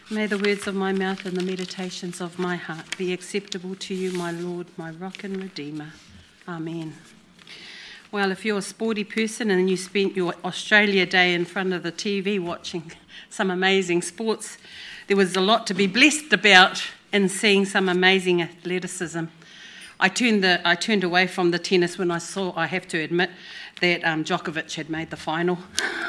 May the words of my mouth and the meditations of my heart be acceptable to you, my Lord, my rock and redeemer. Amen. Well, if you're a sporty person and you spent your Australia Day in front of the TV watching some amazing sports, there was a lot to be blessed about in seeing some amazing athleticism. I turned away from the tennis when I saw, I have to admit, that Djokovic had made the final.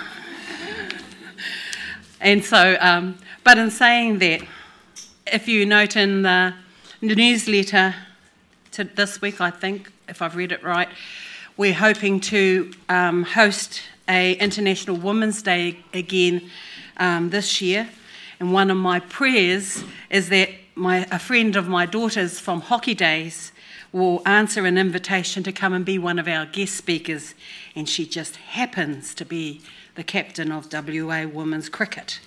And so, but in saying that, if you note in the newsletter to this week, I think, if I've read it right, we're hoping to host a International Women's Day again this year. And one of my prayers is that a friend of my daughter's from Hockey Days will answer an invitation to come and be one of our guest speakers. And she just happens to be the captain of WA Women's Cricket.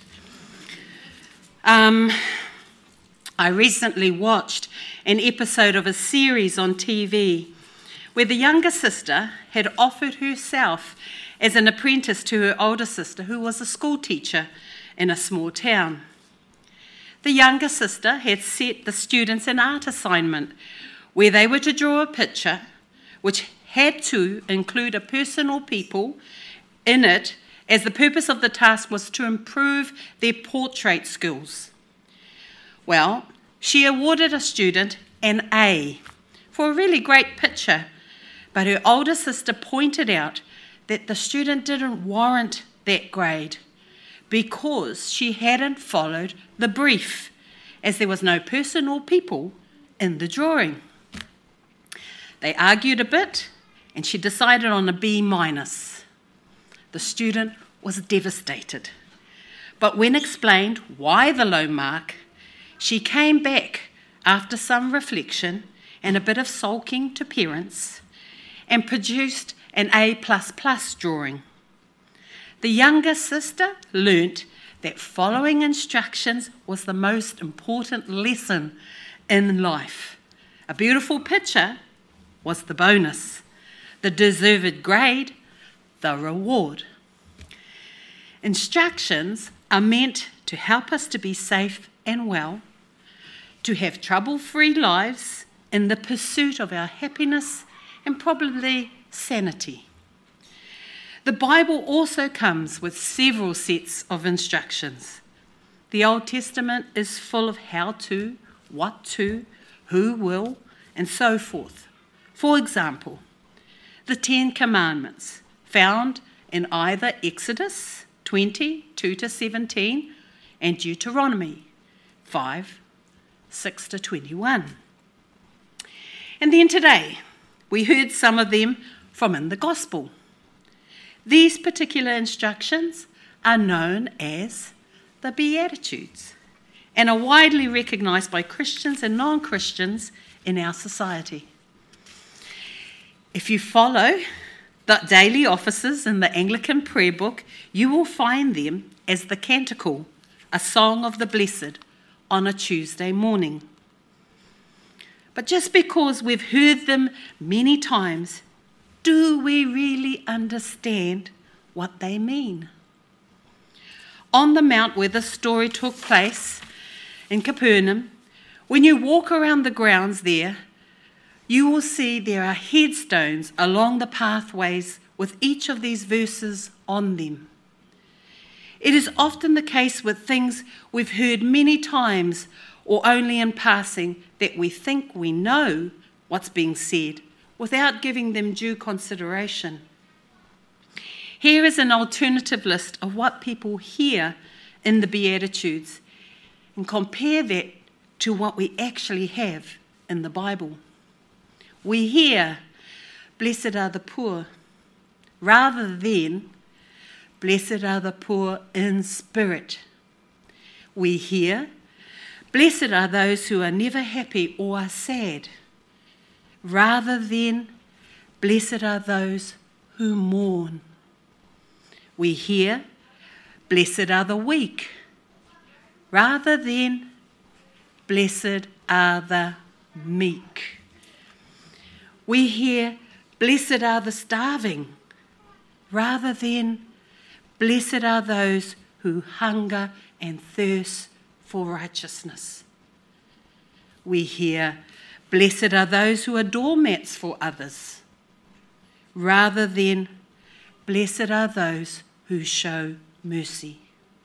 I recently watched an episode of a series on TV where the younger sister had offered herself as an apprentice to her older sister, who was a school teacher in a small town. The younger sister had set the students an art assignment where they were to draw a picture which had to include a person or people in it, as the purpose of the task was to improve their portrait skills. Well, she awarded a student an A for a really great picture, but her older sister pointed out that the student didn't warrant that grade because she hadn't followed the brief, as there was no person or people in the drawing. They argued a bit, and she decided on a B-. The student was devastated. But when explained why the low mark, she came back after some reflection and a bit of sulking to parents and produced an A++ drawing. The younger sister learnt that following instructions was the most important lesson in life. A beautiful picture was the bonus, the deserved grade, the reward. Instructions are meant to help us to be safe and well, to have trouble-free lives in the pursuit of our happiness and probably sanity. The Bible also comes with several sets of instructions. The Old Testament is full of how to, what to, who will, and so forth. For example, the Ten Commandments, found in either Exodus 20, 2-17, and Deuteronomy 5, 6-21. And then today, we heard some of them from in the Gospel. These particular instructions are known as the Beatitudes and are widely recognised by Christians and non-Christians in our society. If you follow the daily offices in the Anglican prayer book, you will find them as the Canticle, a song of the blessed, on a Tuesday morning. But just because we've heard them many times, do we really understand what they mean? On the mount where the story took place in Capernaum, when you walk around the grounds there, you will see there are headstones along the pathways with each of these verses on them. It is often the case with things we've heard many times or only in passing that we think we know what's being said without giving them due consideration. Here is an alternative list of what people hear in the Beatitudes and compare that to what we actually have in the Bible. We hear, "Blessed are the poor," rather than, "Blessed are the poor in spirit." We hear, "Blessed are those who are never happy or are sad," rather than, "Blessed are those who mourn." We hear, "Blessed are the weak," rather than, "Blessed are the meek." We hear, "Blessed are the starving," rather than, "Blessed are those who hunger and thirst for righteousness. We hear, "Blessed are those who are doormats for others," rather than, "Blessed are those who show mercy."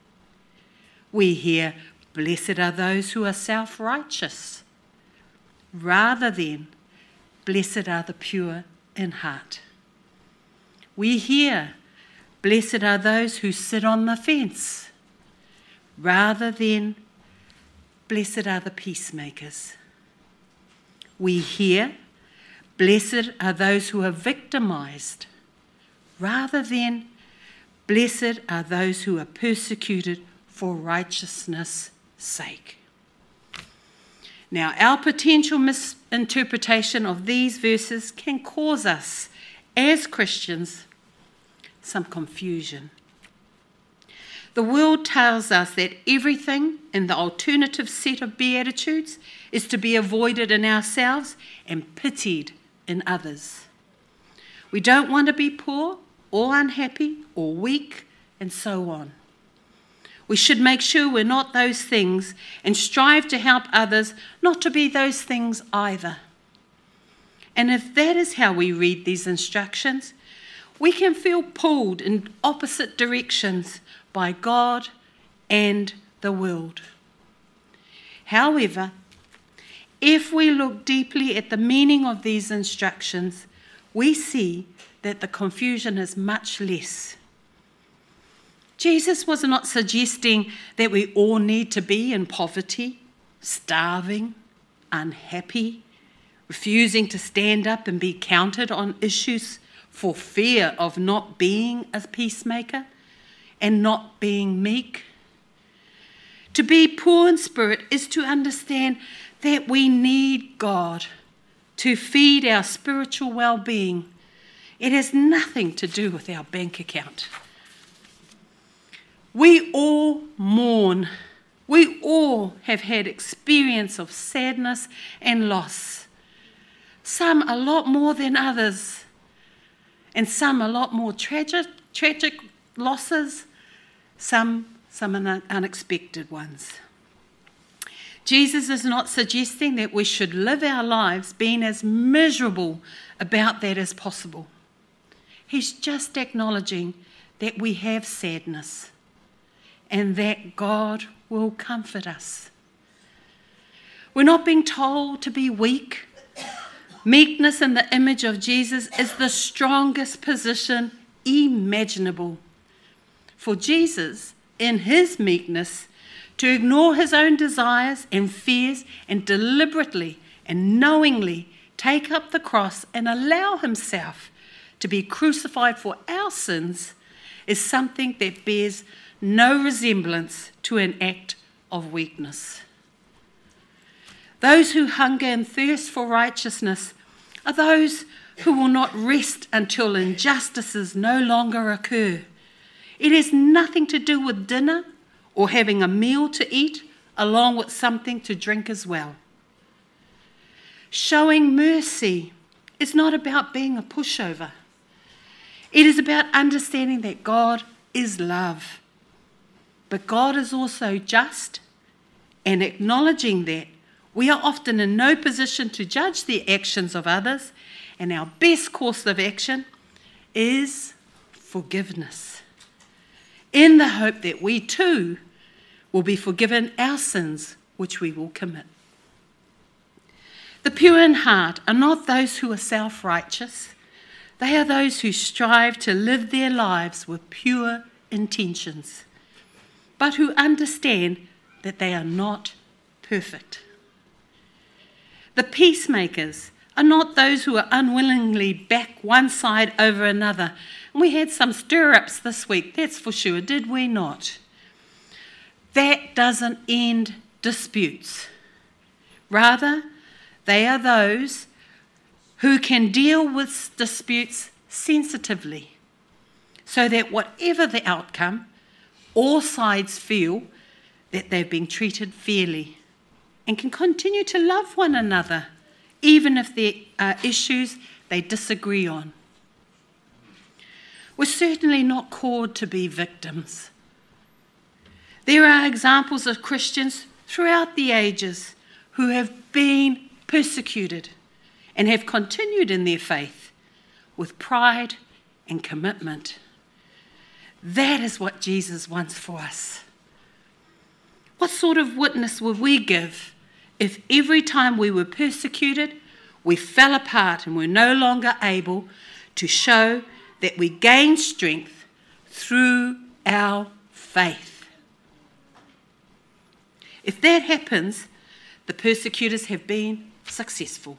We hear, "Blessed are those who are self-righteous," rather than, "Blessed are the pure in heart." We hear, "Blessed are those who sit on the fence," rather than, "Blessed are the peacemakers." We hear, "Blessed are those who are victimized," rather than, "Blessed are those who are persecuted for righteousness' sake." Now, our potential misinterpretation of these verses can cause us, as Christians, some confusion. The world tells us that everything in the alternative set of Beatitudes is to be avoided in ourselves and pitied in others. We don't want to be poor or unhappy or weak and so on. We should make sure we're not those things and strive to help others not to be those things either. And if that is how we read these instructions, we can feel pulled in opposite directions by God and the world. However, if we look deeply at the meaning of these instructions, we see that the confusion is much less. Jesus was not suggesting that we all need to be in poverty, starving, unhappy, refusing to stand up and be counted on issues for fear of not being a peacemaker and not being meek. To be poor in spirit is to understand that we need God to feed our spiritual well-being. It has nothing to do with our bank account. We all mourn. We all have had experience of sadness and loss. Some a lot more than others, and some a lot more tragic losses, some unexpected ones. Jesus is not suggesting that we should live our lives being as miserable about that as possible. He's just acknowledging that we have sadness and that God will comfort us. We're not being told to be weak. Meekness in the image of Jesus is the strongest position imaginable. For Jesus, in his meekness, to ignore his own desires and fears and deliberately and knowingly take up the cross and allow himself to be crucified for our sins is something that bears no resemblance to an act of weakness. Those who hunger and thirst for righteousness are those who will not rest until injustices no longer occur. It has nothing to do with dinner or having a meal to eat along with something to drink as well. Showing mercy is not about being a pushover. It is about understanding that God is love. But God is also just, and acknowledging that we are often in no position to judge the actions of others, and our best course of action is forgiveness, in the hope that we too will be forgiven our sins which we will commit. The pure in heart are not those who are self-righteous. They are those who strive to live their lives with pure intentions, but who understand that they are not perfect. The peacemakers are not those who are unwillingly back one side over another. And we had some stir-ups this week, that's for sure, did we not? That doesn't end disputes. Rather, they are those who can deal with disputes sensitively, so that whatever the outcome, all sides feel that they've been treated fairly and can continue to love one another, even if there are issues they disagree on. We're certainly not called to be victims. There are examples of Christians throughout the ages who have been persecuted and have continued in their faith with pride and commitment. That is what Jesus wants for us. What sort of witness would we give if every time we were persecuted, we fell apart and were no longer able to show that we gained strength through our faith? If that happens, the persecutors have been successful.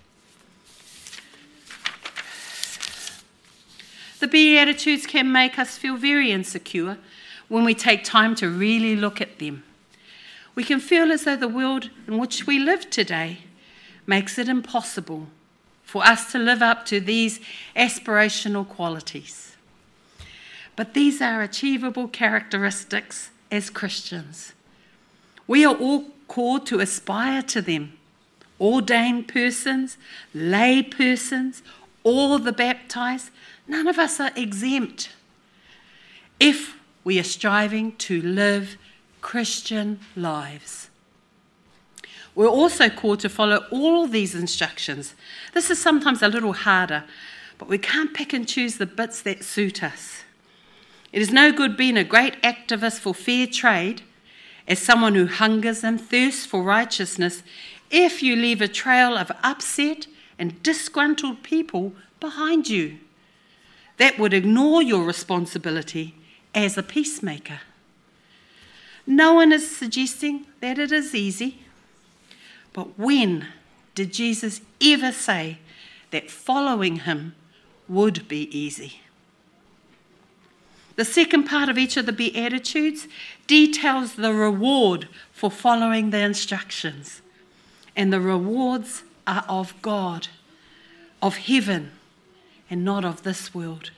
The Beatitudes can make us feel very insecure when we take time to really look at them. We can feel as though the world in which we live today makes it impossible for us to live up to these aspirational qualities. But these are achievable characteristics as Christians. We are all called to aspire to them. Ordained persons, lay persons, all the baptized, none of us are exempt if we are striving to live Christian lives. We're also called to follow all these instructions. This is sometimes a little harder, but we can't pick and choose the bits that suit us. It is no good being a great activist for fair trade as someone who hungers and thirsts for righteousness if you leave a trail of upset and disgruntled people behind you. That would ignore your responsibility as a peacemaker. No one is suggesting that it is easy, but when did Jesus ever say that following him would be easy? The second part of each of the Beatitudes details the reward for following the instructions. And the rewards are of God, of heaven, and not of this world.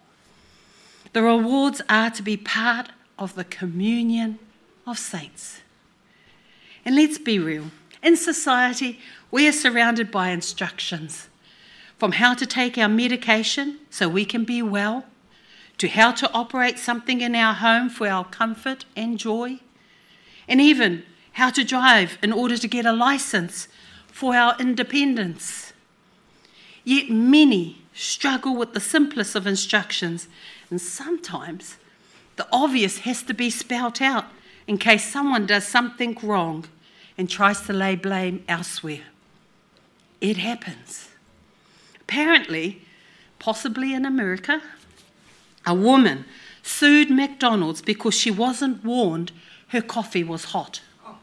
The rewards are to be part of the communion of saints. And let's be real. In society, we are surrounded by instructions, from how to take our medication so we can be well, to how to operate something in our home for our comfort and joy, and even how to drive in order to get a license for our independence. Yet many struggle with the simplest of instructions, and sometimes the obvious has to be spelt out in case someone does something wrong and tries to lay blame elsewhere. It happens. Apparently, possibly in America, a woman sued McDonald's because she wasn't warned her coffee was hot.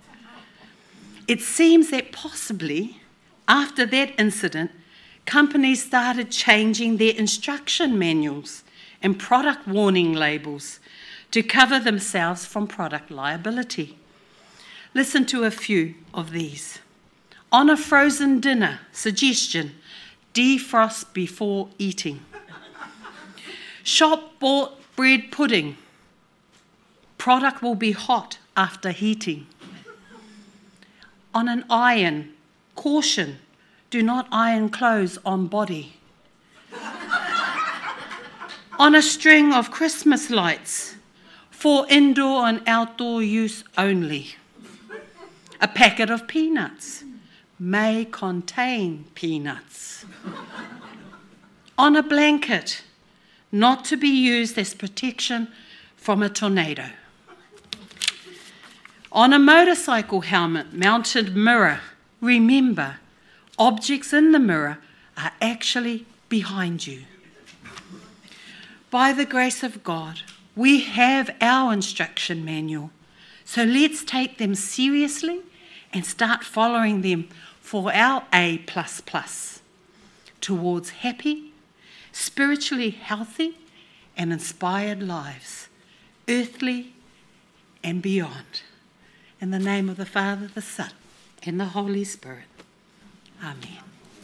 It seems that possibly after that incident, companies started changing their instruction manuals and product warning labels to cover themselves from product liability. Listen to a few of these. On a frozen dinner, suggestion, defrost before eating. Shop-bought bread pudding. Product will be hot after heating. On an iron, caution, do not iron clothes on body. On a string of Christmas lights, for indoor and outdoor use only. A packet of peanuts may contain peanuts. On a blanket, not to be used as protection from a tornado. On a motorcycle helmet mounted mirror, remember, objects in the mirror are actually behind you. By the grace of God, we have our instruction manual, so let's take them seriously and start following them for our A++ towards happy, spiritually healthy and inspired lives, earthly and beyond. In the name of the Father, the Son, and the Holy Spirit. Amen.